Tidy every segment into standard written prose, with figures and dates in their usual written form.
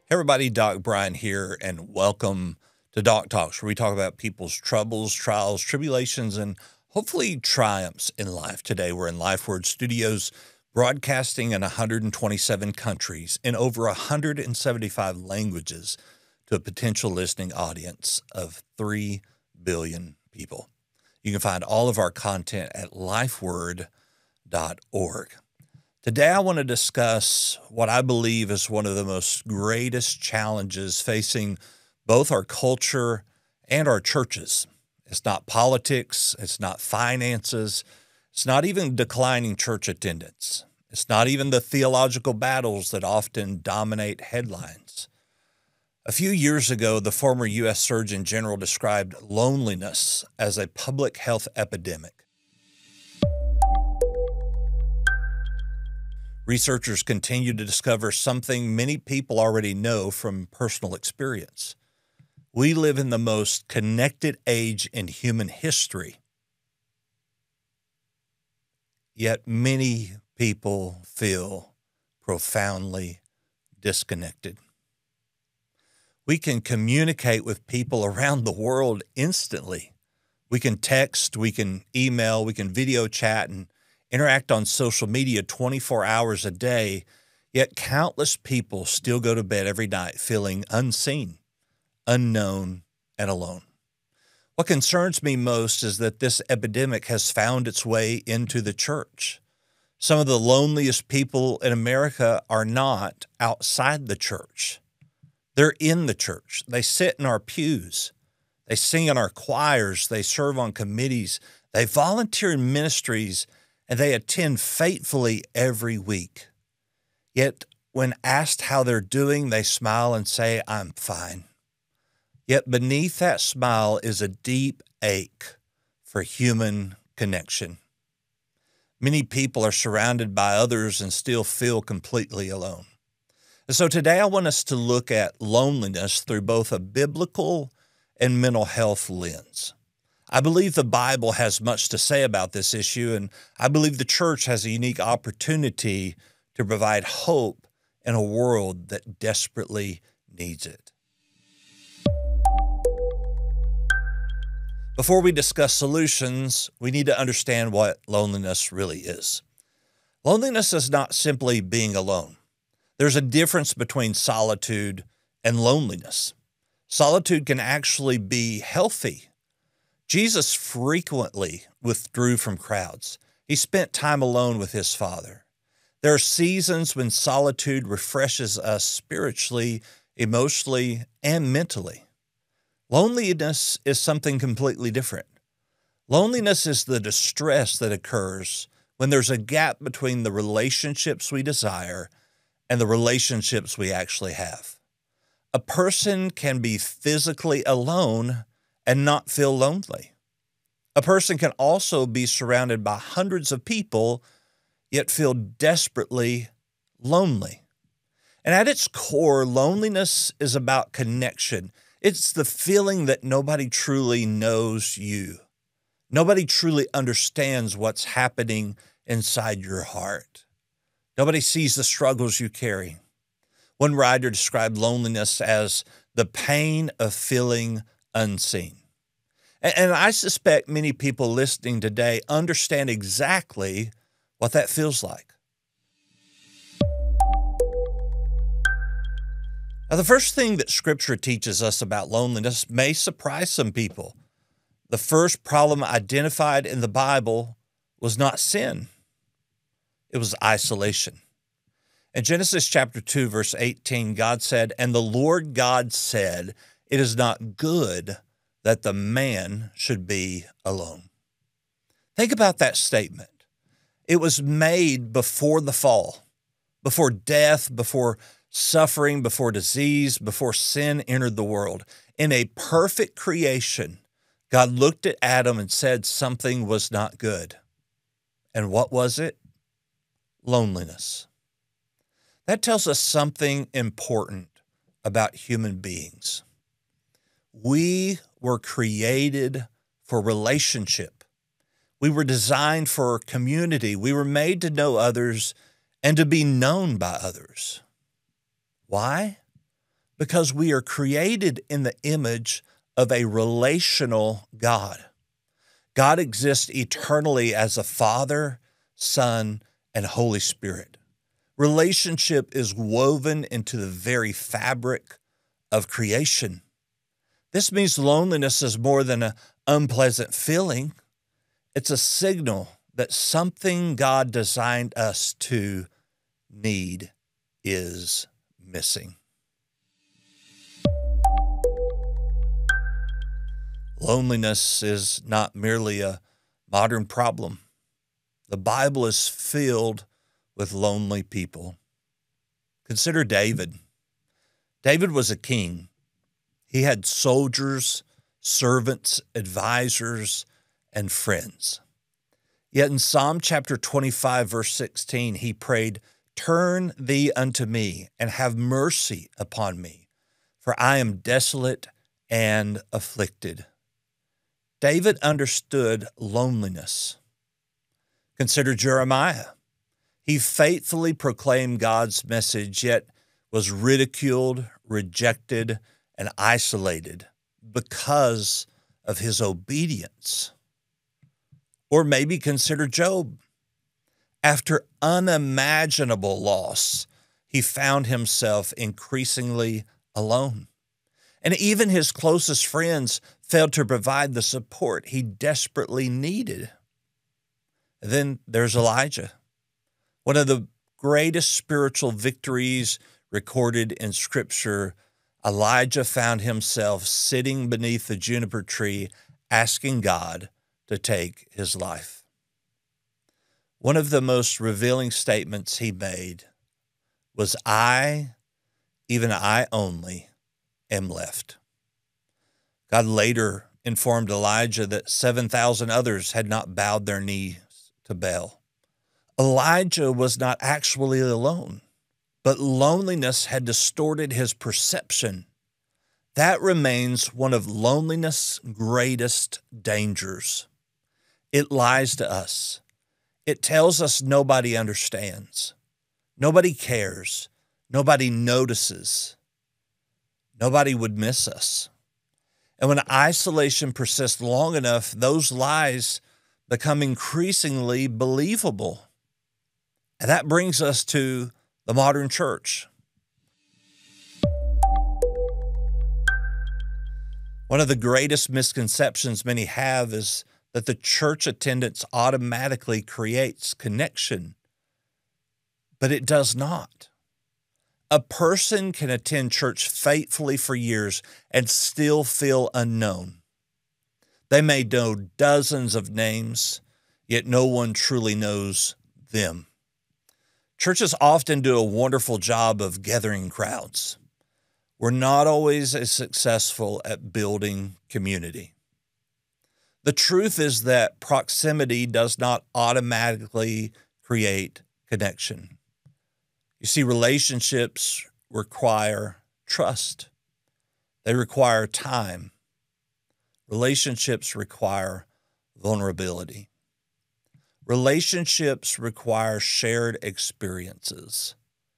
Hey everybody, Doc Brian here, and welcome to Doc Talks, where we talk about people's troubles, trials, tribulations, and hopefully triumphs in life. Today we're in LifeWord Studios, broadcasting in 127 countries in over 175 languages to a potential listening audience of 3 billion people. You can find all of our content at lifeword.org. Today, I want to discuss what I believe is one of the most greatest challenges facing both our culture and our churches. It's not politics. It's not finances. It's not even declining church attendance. It's not even the theological battles that often dominate headlines. A few years ago, the former U.S. Surgeon General described loneliness as a public health epidemic. Researchers continue to discover something many people already know from personal experience. We live in the most connected age in human history. Yet many people feel profoundly disconnected. We can communicate with people around the world instantly. We can text, we can email, we can video chat, and interact on social media 24 hours a day, yet countless people still go to bed every night feeling unseen, unknown, and alone. What concerns me most is that this epidemic has found its way into the church. Some of the loneliest people in America are not outside the church. They're in the church. They sit in our pews. They sing in our choirs. They serve on committees. They volunteer in ministries, and they attend faithfully every week. Yet, when asked how they're doing, they smile and say, "I'm fine." Yet beneath that smile is a deep ache for human connection. Many people are surrounded by others and still feel completely alone. And so today I want us to look at loneliness through both a biblical and mental health lens. I believe the Bible has much to say about this issue, and I believe the church has a unique opportunity to provide hope in a world that desperately needs it. Before we discuss solutions, we need to understand what loneliness really is. Loneliness is not simply being alone. There's a difference between solitude and loneliness. Solitude can actually be healthy. Jesus frequently withdrew from crowds. He spent time alone with his Father. There are seasons when solitude refreshes us spiritually, emotionally, and mentally. Loneliness is something completely different. Loneliness is the distress that occurs when there's a gap between the relationships we desire and the relationships we actually have. A person can be physically alone and not feel lonely. A person can also be surrounded by hundreds of people, yet feel desperately lonely. And at its core, loneliness is about connection. It's the feeling that nobody truly knows you. Nobody truly understands what's happening inside your heart. Nobody sees the struggles you carry. One writer described loneliness as the pain of feeling unseen. And I suspect many people listening today understand exactly what that feels like. Now, the first thing that Scripture teaches us about loneliness may surprise some people. The first problem identified in the Bible was not sin. It was isolation. In Genesis chapter 2, verse 18, God said, "And the Lord God said, it is not good that the man should be alone." Think about that statement. It was made before the fall, before death, before suffering, before disease, before sin entered the world. In a perfect creation, God looked at Adam and said something was not good. And what was it? Loneliness. That tells us something important about human beings. We were created for relationship. We were designed for community. We were made to know others and to be known by others. Why? because we are created in the image of a relational God. God exists eternally as a Father, Son, and Holy Spirit. Relationship is woven into the very fabric of creation. This means loneliness is more than an unpleasant feeling. It's a signal that something God designed us to need is missing. Loneliness is not merely a modern problem. The Bible is filled with lonely people. Consider David. David was a king. He had soldiers, servants, advisors, and friends. Yet in Psalm chapter 25, verse 16, he prayed, "Turn thee unto me, and have mercy upon me, for I am desolate and afflicted." David understood loneliness. Consider Jeremiah. He faithfully proclaimed God's message, yet was ridiculed, rejected, and isolated because of his obedience. Or maybe consider Job. After unimaginable loss, he found himself increasingly alone. And even his closest friends failed to provide the support he desperately needed. And then there's Elijah, one of the greatest spiritual victories recorded in Scripture. Elijah found himself sitting beneath the juniper tree, asking God to take his life. One of the most revealing statements he made was, "I, even I only, am left." God later informed Elijah that 7,000 others had not bowed their knees to Baal. Elijah was not actually alone, but loneliness had distorted his perception. That remains one of loneliness' greatest dangers. It lies to us. It tells us nobody understands, nobody cares, nobody notices, nobody would miss us. And when isolation persists long enough, those lies become increasingly believable. And that brings us to the modern church. One of the greatest misconceptions many have is that the church attendance automatically creates connection, but it does not. A person can attend church faithfully for years and still feel unknown. They may know dozens of names, yet no one truly knows them. Churches often do a wonderful job of gathering crowds. We're not always as successful at building community. The truth is that proximity does not automatically create connection. You see, relationships require trust. They require time. Relationships require vulnerability. Relationships require shared experiences.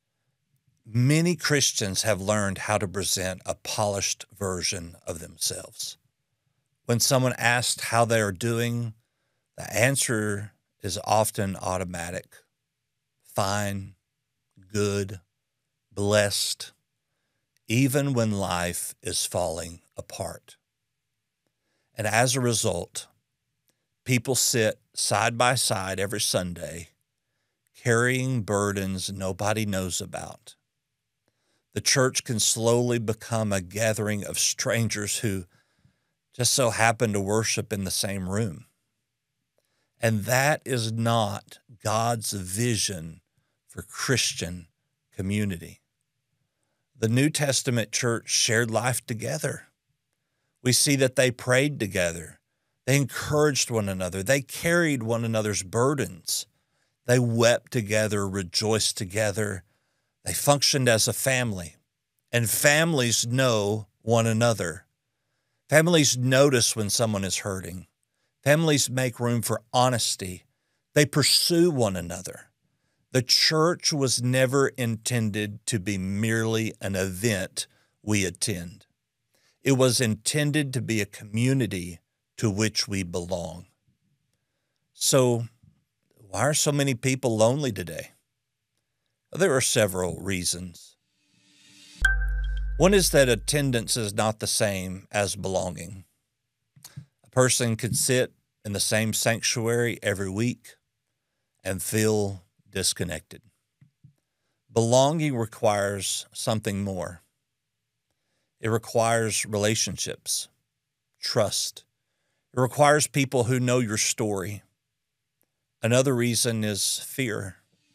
Many Christians have learned how to present a polished version of themselves. When someone asks how they are doing, the answer is often automatic. Fine, good, blessed, even when life is falling apart. And as a result, people sit side by side every Sunday, carrying burdens nobody knows about. The church can slowly become a gathering of strangers who just so happen to worship in the same room. And that is not God's vision for Christian community. The New Testament church shared life together. We see that they prayed together. They encouraged one another. They carried one another's burdens. They wept together, rejoiced together. They functioned as a family. And families know one another. Families notice when someone is hurting. Families make room for honesty. They pursue one another. The church was never intended to be merely an event we attend. It was intended to be a community to which we belong. So, why are so many people lonely today? Well, there are several reasons. One is that attendance is not the same as belonging. A person could sit in the same sanctuary every week and feel disconnected. Belonging requires something more. It requires relationships, trust. It requires people who know your story. Another reason is fear.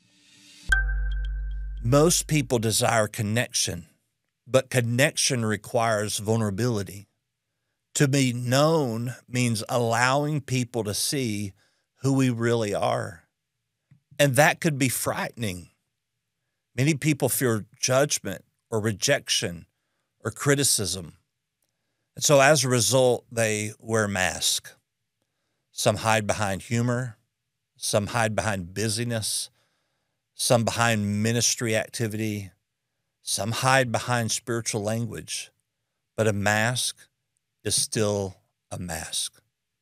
Most people desire connection, but connection requires vulnerability. To be known means allowing people to see who we really are. And that could be frightening. Many people fear judgment or rejection or criticism. And so as a result, they wear masks. Some hide behind humor. Some hide behind busyness. Some behind ministry activity. Some hide behind spiritual language. But a mask is still a mask.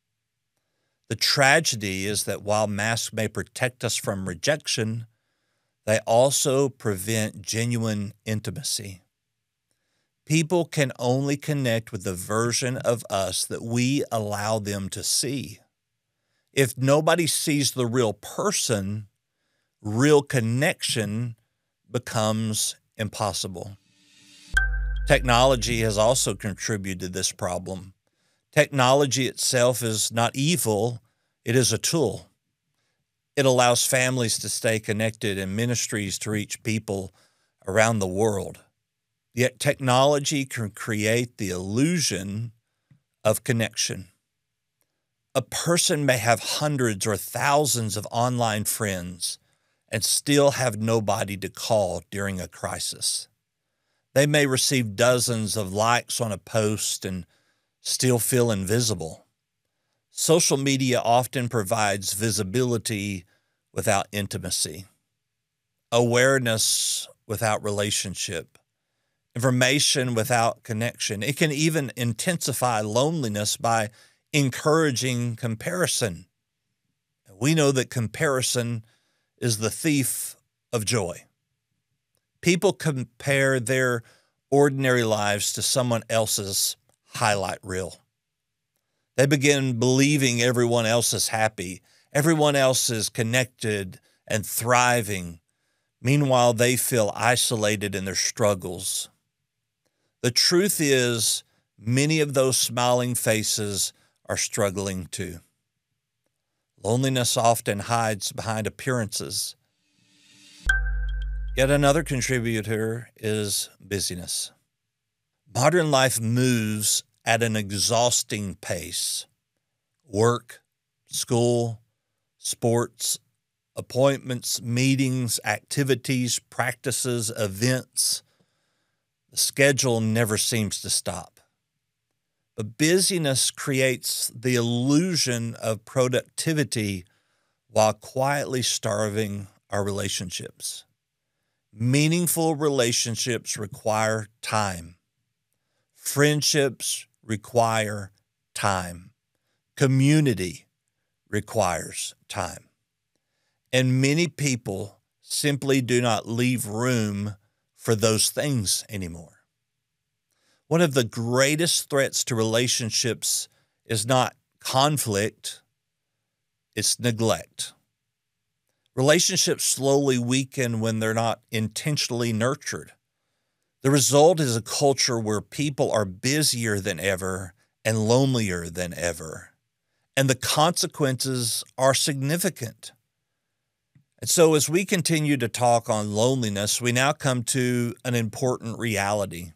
The tragedy is that while masks may protect us from rejection, they also prevent genuine intimacy. People can only connect with the version of us that we allow them to see. If nobody sees the real person, real connection becomes impossible. Technology has also contributed to this problem. Technology itself is not evil, it is a tool. It allows families to stay connected and ministries to reach people around the world. Yet technology can create the illusion of connection. A person may have hundreds or thousands of online friends and still have nobody to call during a crisis. They may receive dozens of likes on a post and still feel invisible. Social media often provides visibility without intimacy, awareness without relationship, information without connection. It can even intensify loneliness by encouraging comparison. We know that comparison is the thief of joy. People compare their ordinary lives to someone else's highlight reel. They begin believing everyone else is happy, everyone else is connected and thriving. Meanwhile, they feel isolated in their struggles. The truth is, many of those smiling faces are struggling too. Loneliness often hides behind appearances. Yet another contributor is busyness. Modern life moves at an exhausting pace. Work, school, sports, appointments, meetings, activities, practices, events. The schedule never seems to stop. But busyness creates the illusion of productivity while quietly starving our relationships. Meaningful relationships require time. Friendships require time. Community requires time. And many people simply do not leave room for those things anymore. One of the greatest threats to relationships is not conflict, it's neglect. Relationships slowly weaken when they're not intentionally nurtured. The result is a culture where people are busier than ever and lonelier than ever. And the consequences are significant. And so as we continue to talk on loneliness, we now come to an important reality.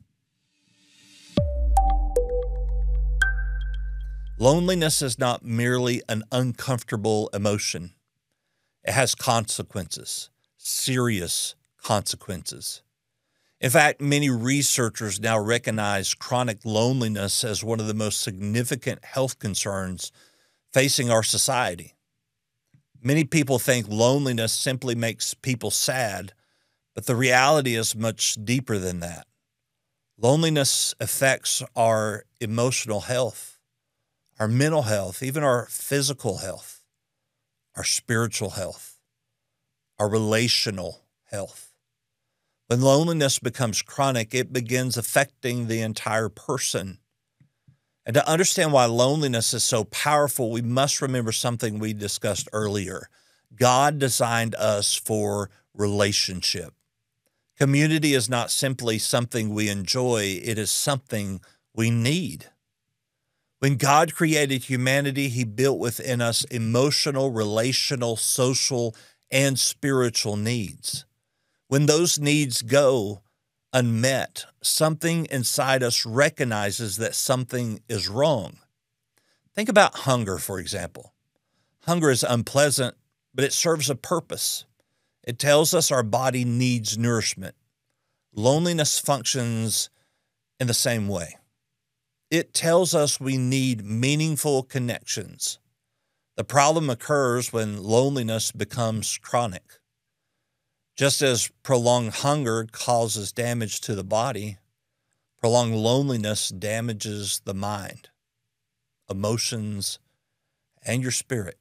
Loneliness is not merely an uncomfortable emotion. It has consequences, serious consequences. In fact, many researchers now recognize chronic loneliness as one of the most significant health concerns facing our society. Many people think loneliness simply makes people sad, but the reality is much deeper than that. Loneliness affects our emotional health, our mental health, even our physical health, our spiritual health, our relational health. When loneliness becomes chronic, it begins affecting the entire person. And to understand why loneliness is so powerful, we must remember something we discussed earlier. God designed us for relationship. Community is not simply something we enjoy, it is something we need. When God created humanity, he built within us emotional, relational, social, and spiritual needs. When those needs go unmet, something inside us recognizes that something is wrong. Think about hunger, for example. Hunger is unpleasant, but it serves a purpose. It tells us our body needs nourishment. Loneliness functions in the same way. It tells us we need meaningful connections. The problem occurs when loneliness becomes chronic. Just as prolonged hunger causes damage to the body, prolonged loneliness damages the mind, emotions, and your spirit.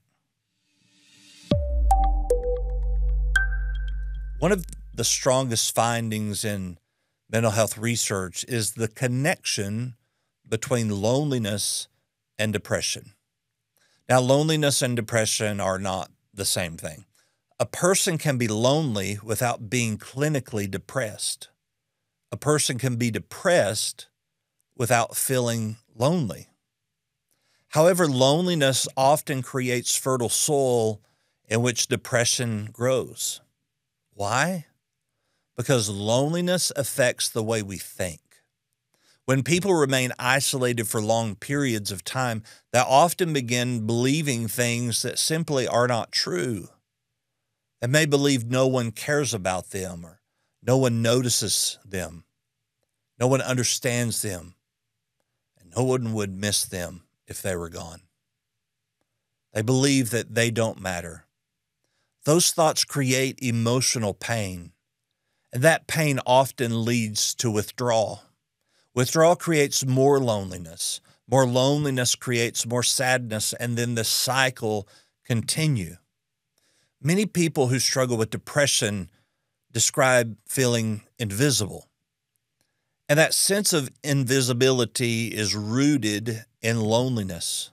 One of the strongest findings in mental health research is the connection between loneliness and depression. Now, loneliness and depression are not the same thing. A person can be lonely without being clinically depressed. A person can be depressed without feeling lonely. However, loneliness often creates fertile soil in which depression grows. Why? Because loneliness affects the way we think. When people remain isolated for long periods of time, they often begin believing things that simply are not true. They may believe no one cares about them or no one notices them, no one understands them, and no one would miss them if they were gone. They believe that they don't matter. Those thoughts create emotional pain, and that pain often leads to withdrawal. Withdrawal creates more loneliness. More loneliness creates more sadness, and then the cycle continues. Many people who struggle with depression describe feeling invisible. And that sense of invisibility is rooted in loneliness.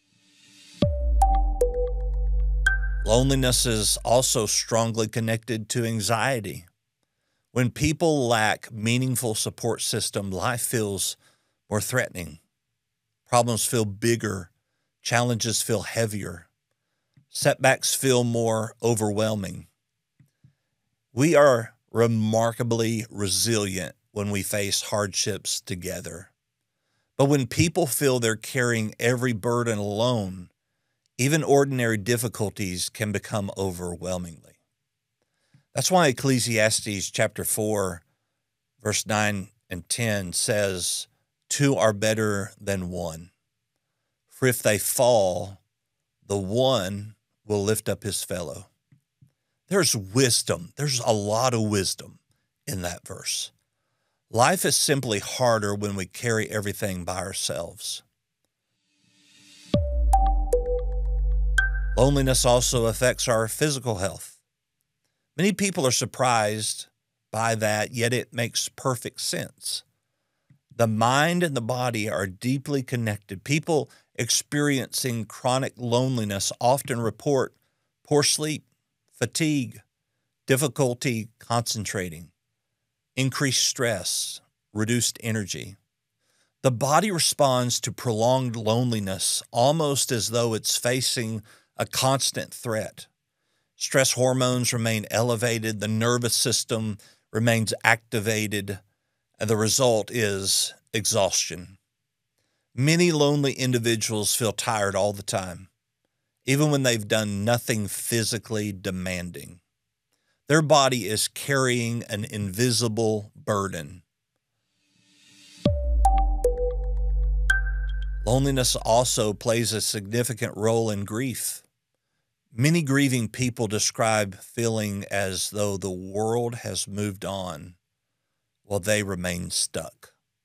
Loneliness is also strongly connected to anxiety. When people lack meaningful support system, life feels more threatening. Problems feel bigger. Challenges feel heavier. Setbacks feel more overwhelming. We are remarkably resilient when we face hardships together. But when people feel they're carrying every burden alone, even ordinary difficulties can become overwhelmingly. That's why Ecclesiastes chapter 4, verse 9 and 10 says, "Two are better than one. For if they fall, the one will lift up his fellow." There's wisdom. There's a lot of wisdom in that verse. Life is simply harder when we carry everything by ourselves. Loneliness also affects our physical health. Many people are surprised by that, yet it makes perfect sense. The mind and the body are deeply connected. People experiencing chronic loneliness often report poor sleep, fatigue, difficulty concentrating, increased stress, reduced energy. The body responds to prolonged loneliness almost as though it's facing a constant threat. Stress hormones remain elevated, the nervous system remains activated, and the result is exhaustion. Many lonely individuals feel tired all the time, even when they've done nothing physically demanding. Their body is carrying an invisible burden. Loneliness also plays a significant role in grief. Many grieving people describe feeling as though the world has moved on while they remain stuck.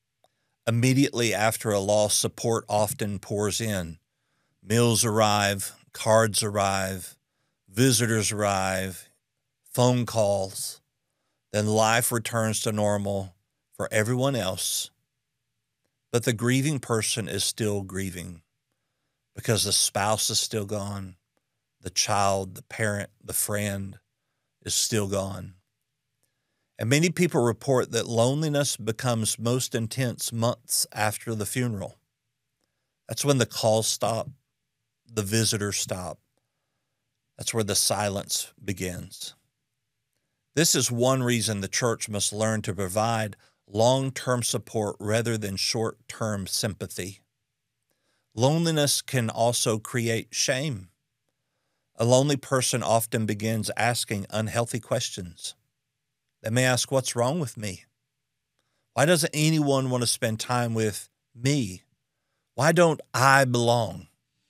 Immediately after a loss, support often pours in. Meals arrive, cards arrive, visitors arrive, phone calls. Then life returns to normal for everyone else. But the grieving person is still grieving because the spouse is still gone. The child, the parent, the friend is still gone. And many people report that loneliness becomes most intense months after the funeral. That's when the calls stop, the visitors stop. That's where the silence begins. This is one reason the church must learn to provide long-term support rather than short-term sympathy. Loneliness can also create shame. A lonely person often begins asking unhealthy questions. They may ask, what's wrong with me? Why doesn't anyone want to spend time with me? Why don't I belong?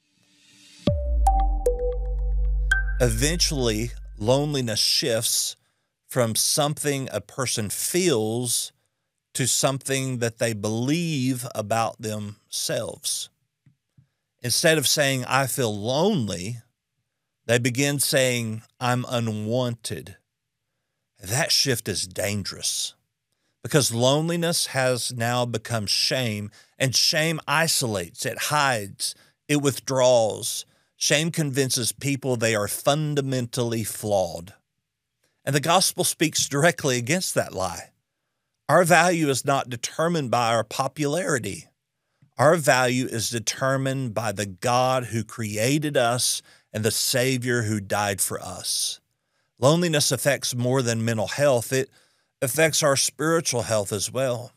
Eventually, loneliness shifts from something a person feels to something that they believe about themselves. Instead of saying, I feel lonely, they begin saying, I'm unwanted. That shift is dangerous because loneliness has now become shame, and shame isolates, it hides, it withdraws. Shame convinces people they are fundamentally flawed. And the gospel speaks directly against that lie. Our value is not determined by our popularity. Our value is determined by the God who created us and the Savior who died for us. Loneliness affects more than mental health. It affects our spiritual health as well.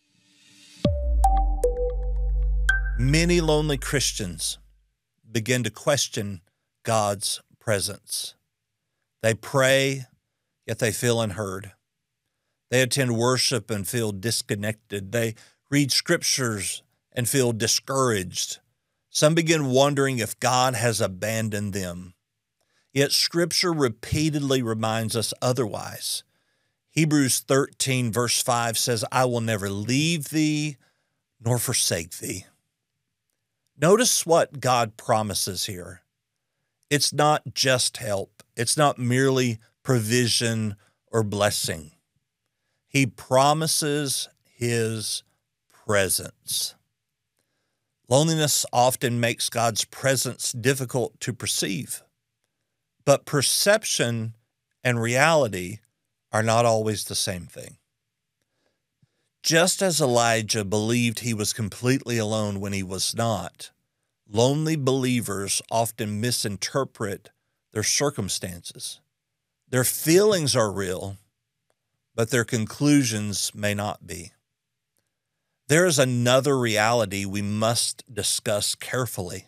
Many lonely Christians begin to question God's presence. They pray, yet they feel unheard. They attend worship and feel disconnected. They read scriptures and feel discouraged. Some begin wondering if God has abandoned them. Yet Scripture repeatedly reminds us otherwise. Hebrews 13 verse 5 says, I will never leave thee nor forsake thee. Notice what God promises here. It's not just help. It's not merely provision or blessing. He promises his presence. Loneliness often makes God's presence difficult to perceive. But perception and reality are not always the same thing. Just as Elijah believed he was completely alone when he was not, lonely believers often misinterpret their circumstances. Their feelings are real, but their conclusions may not be. There is another reality we must discuss carefully.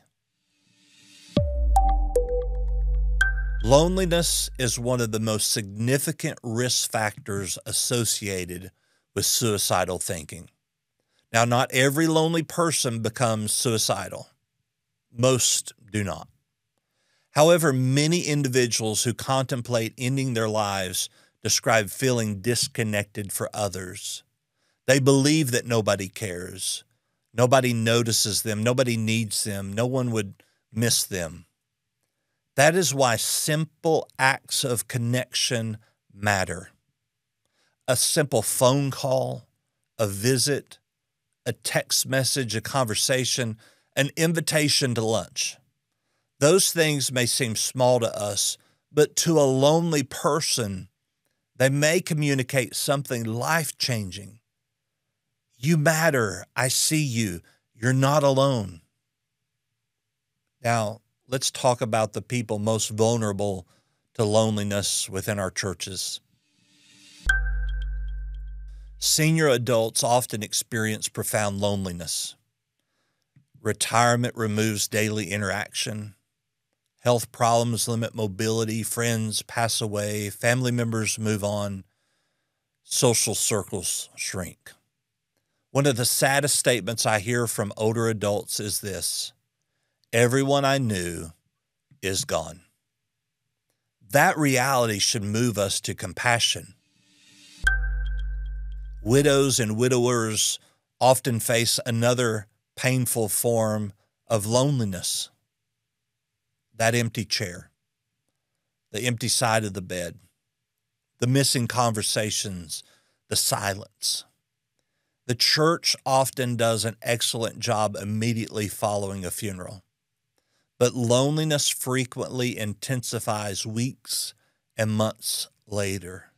Loneliness is one of the most significant risk factors associated with suicidal thinking. Now, not every lonely person becomes suicidal. Most do not. However, many individuals who contemplate ending their lives describe feeling disconnected for others. They believe that nobody cares, nobody notices them, nobody needs them, no one would miss them. That is why simple acts of connection matter. A simple phone call, a visit, a text message, a conversation, an invitation to lunch. Those things may seem small to us, but to a lonely person, they may communicate something life-changing. You matter. I see you. You're not alone. Now, let's talk about the people most vulnerable to loneliness within our churches. Senior adults often experience profound loneliness. Retirement removes daily interaction. Health problems limit mobility. Friends pass away. Family members move on. Social circles shrink. One of the saddest statements I hear from older adults is this: everyone I knew is gone. That reality should move us to compassion. Widows and widowers often face another painful form of loneliness, that empty chair, the empty side of the bed, the missing conversations, the silence. The church often does an excellent job immediately following a funeral, but loneliness frequently intensifies weeks and months later.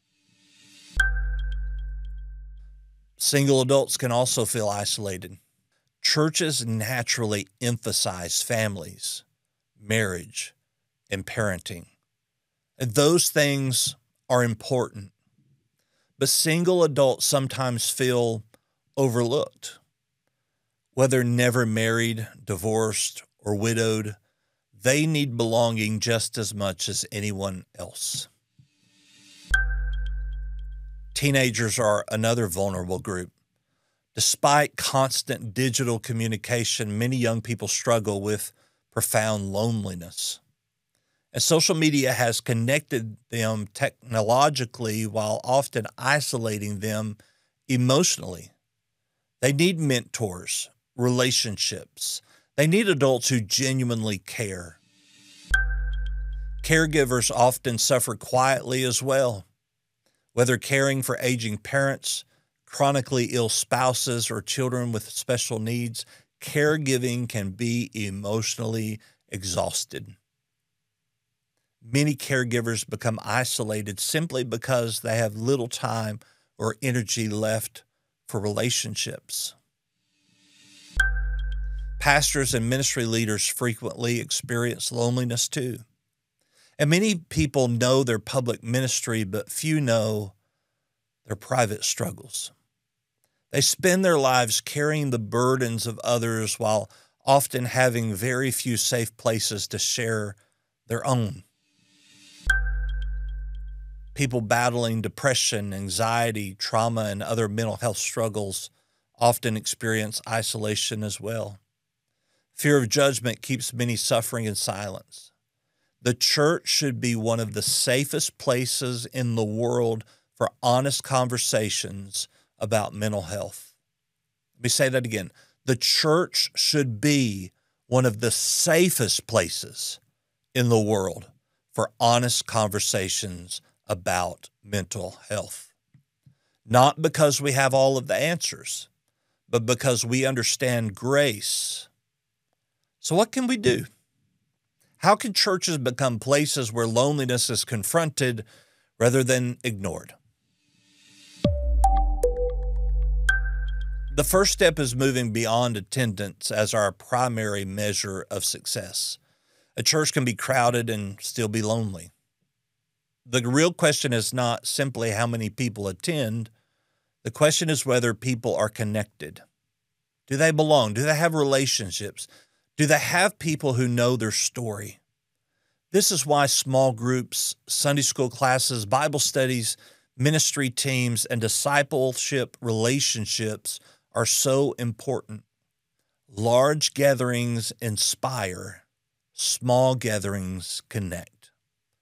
Single adults can also feel isolated. Churches naturally emphasize families, marriage, and parenting. And those things are important. But single adults sometimes feel overlooked. Whether never married, divorced, or widowed, they need belonging just as much as anyone else. Teenagers are another vulnerable group. Despite constant digital communication, many young people struggle with profound loneliness. And social media has connected them technologically while often isolating them emotionally. They need mentors, relationships. They need adults who genuinely care. Caregivers often suffer quietly as well. Whether caring for aging parents, chronically ill spouses, or children with special needs, caregiving can be emotionally exhausted. Many caregivers become isolated simply because they have little time or energy left for relationships. Pastors and ministry leaders frequently experience loneliness too. And many people know their public ministry, but few know their private struggles. They spend their lives carrying the burdens of others while often having very few safe places to share their own. People battling depression, anxiety, trauma, and other mental health struggles often experience isolation as well. Fear of judgment keeps many suffering in silence. The church should be one of the safest places in the world for honest conversations about mental health. Let me say that again. The church should be one of the safest places in the world for honest conversations about mental health. Not because we have all of the answers, but because we understand grace. So what can we do? How can churches become places where loneliness is confronted rather than ignored? The first step is moving beyond attendance as our primary measure of success. A church can be crowded and still be lonely. The real question is not simply how many people attend. The question is whether people are connected. Do they belong? Do they have relationships? Do they have people who know their story? This is why small groups, Sunday school classes, Bible studies, ministry teams, and discipleship relationships are so important. Large gatherings inspire, small gatherings connect.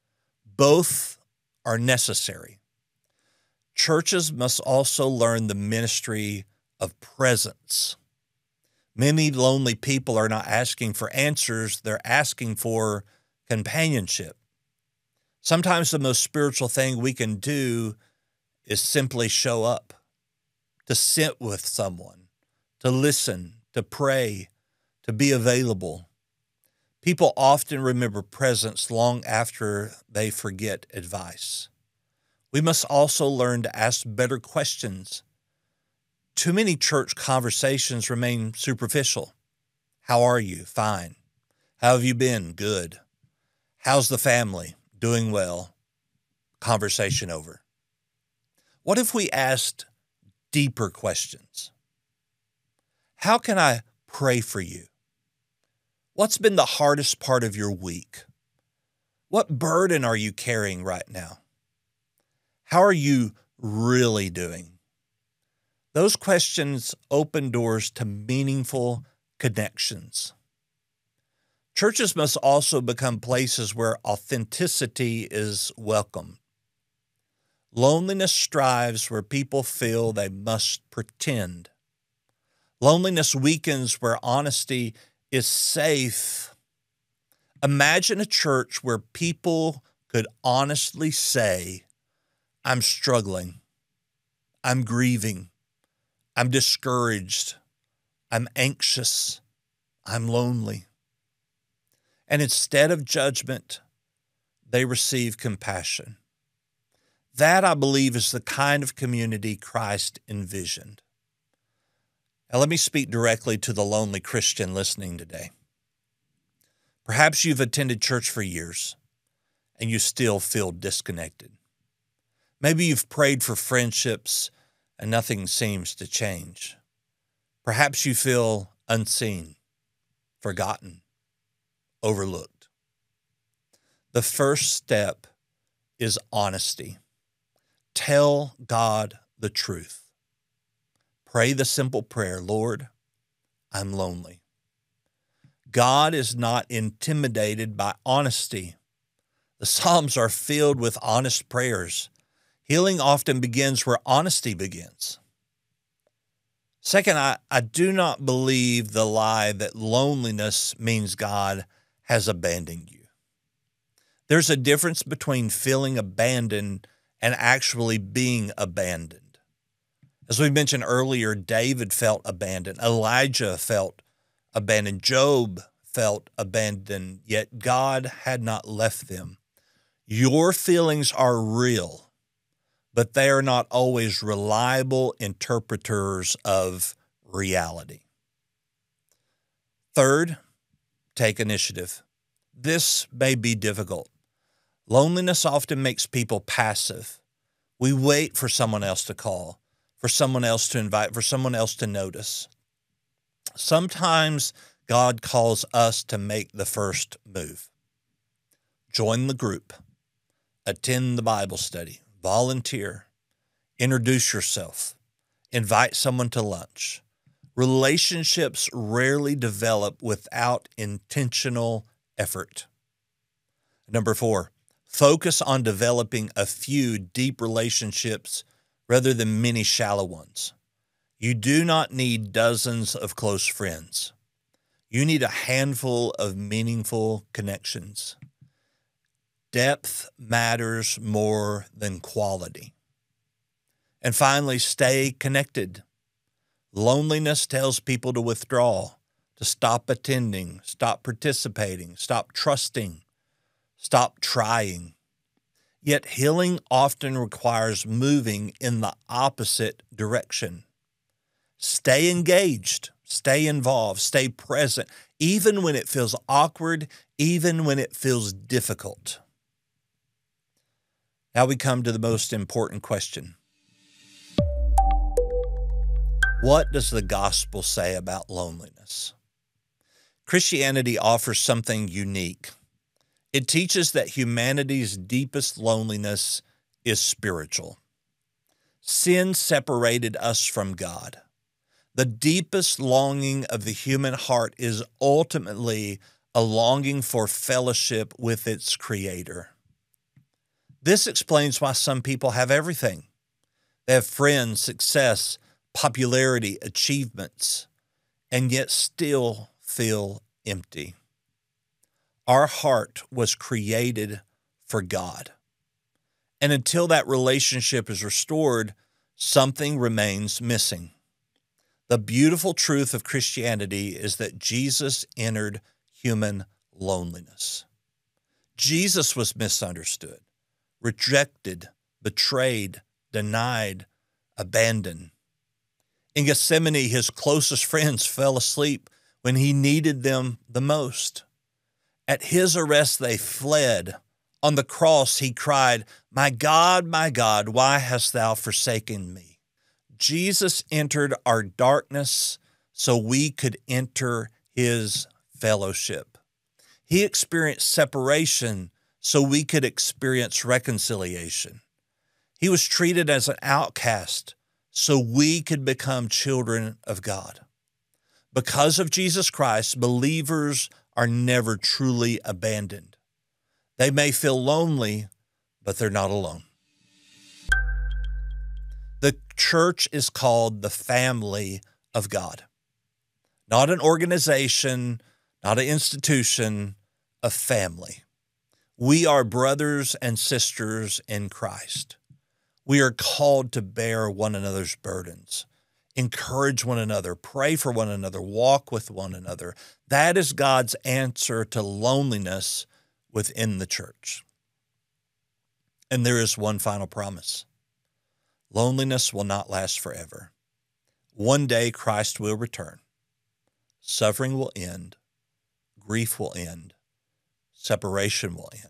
Both are necessary. Churches must also learn the ministry of presence. Many lonely people are not asking for answers, they're asking for companionship. Sometimes the most spiritual thing we can do is simply show up, to sit with someone, to listen, to pray, to be available. People often remember presence long after they forget advice. We must also learn to ask better questions. Too many church conversations remain superficial. How are you? Fine. How have you been? Good. How's the family? Doing well. Conversation over. What if we asked deeper questions? How can I pray for you? What's been the hardest part of your week? What burden are you carrying right now? How are you really doing? Those questions open doors to meaningful connections. Churches must also become places where authenticity is welcome. Loneliness strives where people feel they must pretend. Loneliness weakens where honesty is safe. Imagine a church where people could honestly say, I'm struggling, I'm grieving, I'm discouraged, I'm anxious, I'm lonely. And instead of judgment, they receive compassion. That, I believe, is the kind of community Christ envisioned. Now, let me speak directly to the lonely Christian listening today. Perhaps you've attended church for years and you still feel disconnected. Maybe you've prayed for friendships and nothing seems to change. Perhaps you feel unseen, forgotten, overlooked. The first step is honesty. Tell God the truth. Pray the simple prayer, Lord, I'm lonely. God is not intimidated by honesty. The Psalms are filled with honest prayers. Healing often begins where honesty begins. Second, I do not believe the lie that loneliness means God has abandoned you. There's a difference between feeling abandoned and actually being abandoned. As we mentioned earlier, David felt abandoned. Elijah felt abandoned. Job felt abandoned, yet God had not left them. Your feelings are real, but they are not always reliable interpreters of reality. Third, take initiative. This may be difficult. Loneliness often makes people passive. We wait for someone else to call, for someone else to invite, for someone else to notice. Sometimes God calls us to make the first move. Join the group, attend the Bible study, volunteer, introduce yourself, invite someone to lunch. Relationships rarely develop without intentional effort. Number 4, focus on developing a few deep relationships rather than many shallow ones. You do not need dozens of close friends. You need a handful of meaningful connections. Depth matters more than quality. And finally, stay connected. Loneliness tells people to withdraw, to stop attending, stop participating, stop trusting, stop trying. Yet healing often requires moving in the opposite direction. Stay engaged, stay involved, stay present, even when it feels awkward, even when it feels difficult. Now we come to the most important question. What does the gospel say about loneliness? Christianity offers something unique. It teaches that humanity's deepest loneliness is spiritual. Sin separated us from God. The deepest longing of the human heart is ultimately a longing for fellowship with its Creator. This explains why some people have everything. They have friends, success, popularity, achievements, and yet still feel empty. Our heart was created for God. And until that relationship is restored, something remains missing. The beautiful truth of Christianity is that Jesus entered human loneliness. Jesus was misunderstood, rejected, betrayed, denied, abandoned. In Gethsemane, his closest friends fell asleep when he needed them the most. At his arrest, they fled. On the cross, he cried, my God, why hast thou forsaken me?" Jesus entered our darkness so we could enter his fellowship. He experienced separation so we could experience reconciliation. He was treated as an outcast so we could become children of God. Because of Jesus Christ, believers are never truly abandoned. They may feel lonely, but they're not alone. The church is called the family of God. not an organization, not an institution, a family. We are brothers and sisters in Christ. We are called to bear one another's burdens, encourage one another, pray for one another, walk with one another. That is God's answer to loneliness within the church. And there is one final promise. Loneliness will not last forever. One day Christ will return. Suffering will end. Grief will end. Separation will end.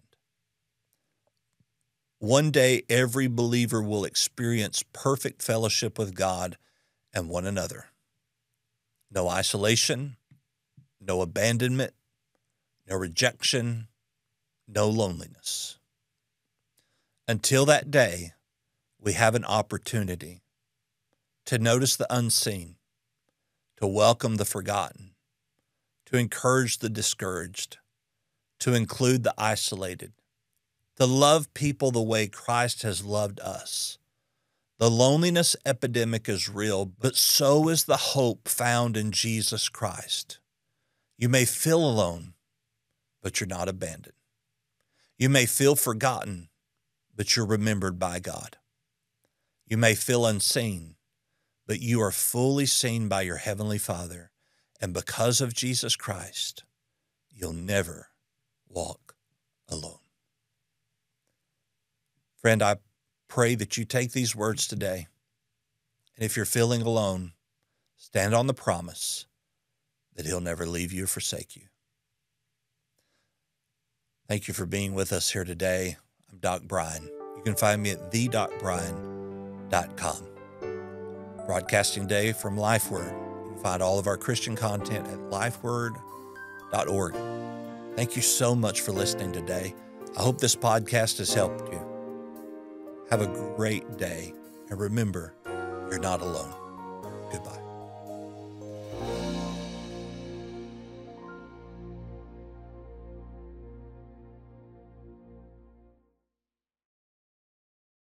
One day, every believer will experience perfect fellowship with God and one another. No isolation, no abandonment, no rejection, no loneliness. Until that day, we have an opportunity to notice the unseen, to welcome the forgotten, to encourage the discouraged, to include the isolated, to love people the way Christ has loved us. The loneliness epidemic is real, but so is the hope found in Jesus Christ. You may feel alone, but you're not abandoned. You may feel forgotten, but you're remembered by God. You may feel unseen, but you are fully seen by your Heavenly Father, and because of Jesus Christ, you'll never walk alone. Friend, I pray that you take these words today, and if you're feeling alone, stand on the promise that He'll never leave you or forsake you. Thank you for being with us here today. I'm Doc Brian. You can find me at thedocbrian.com. Broadcasting today from LifeWord. You can find all of our Christian content at lifeword.org. Thank you so much for listening today. I hope this podcast has helped you. Have a great day, and remember, you're not alone. Goodbye.